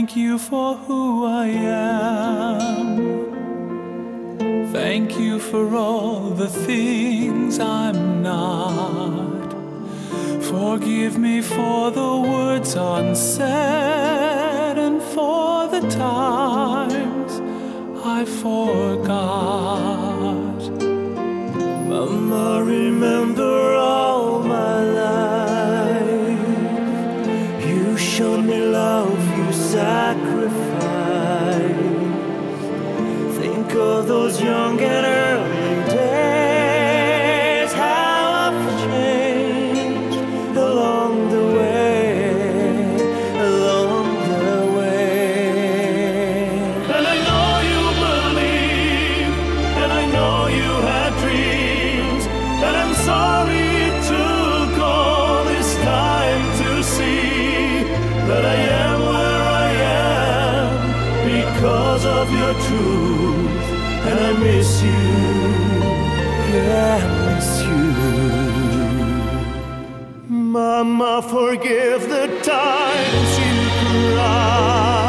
thank you for who I am. Thank you for all the things I'm not. Forgive me for the words unsaid and for the times I forgot. Mama, remember all my life. You showed me love, you sacrificed. Think of those young and early days, how I've changed along the way, along the way. And I know you believe, and I know you had dreams, and I'm sorry it took all this time to see that I am where I am because of your truth. And I miss you, yeah, I miss you. Mama, forgive the times you cried.